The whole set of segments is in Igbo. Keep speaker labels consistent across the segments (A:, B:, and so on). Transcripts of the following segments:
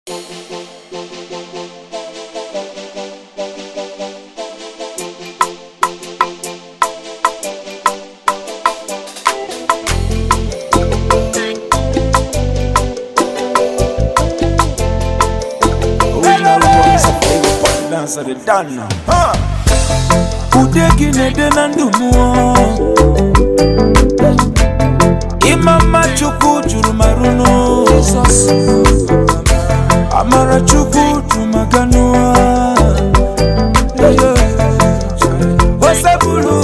A: So they done now. Udegi nede nandumu Imama chuku juru maruno Amara chuku tumaganua Wasabulu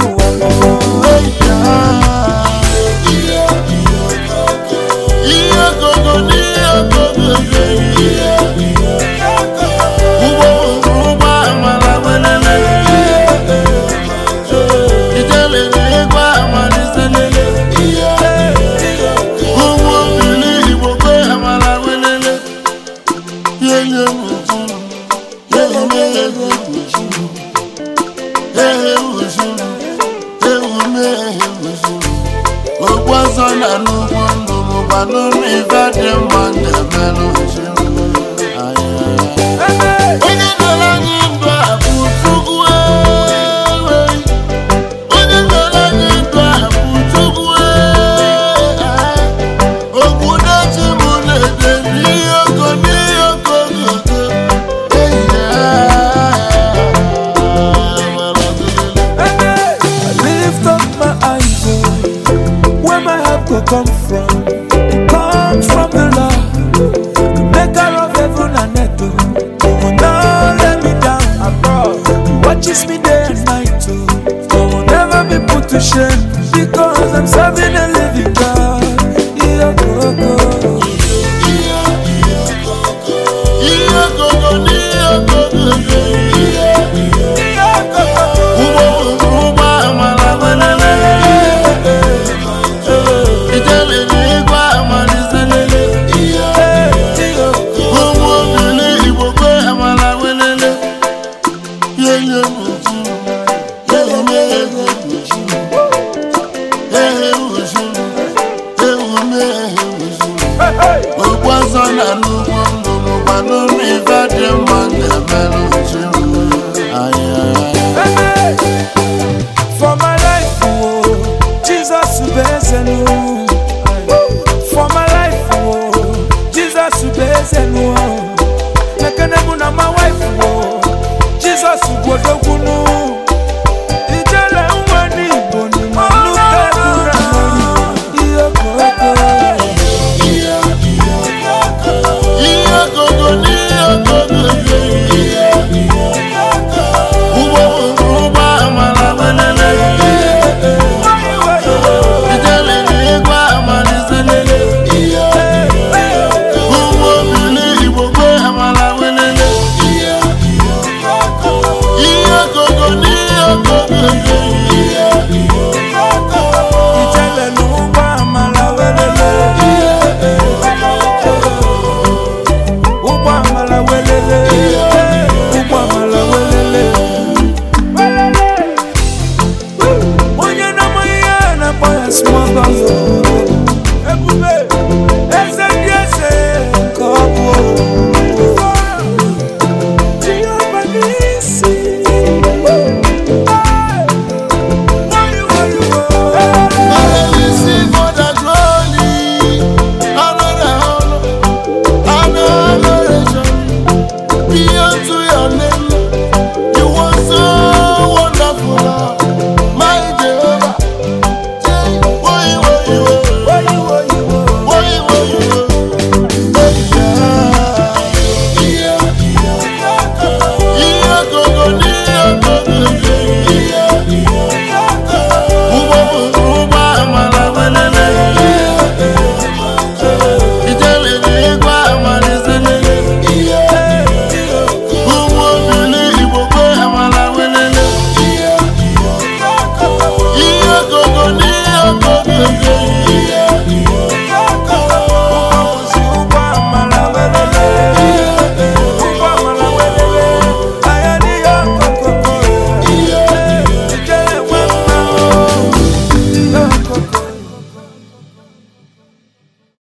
A: come from the Lord, the maker of heaven and earth. Who will not let me down abroad. He watches me day and night too. I will never be put to shame because I'm serving a living God. For my life, oh, Jesus,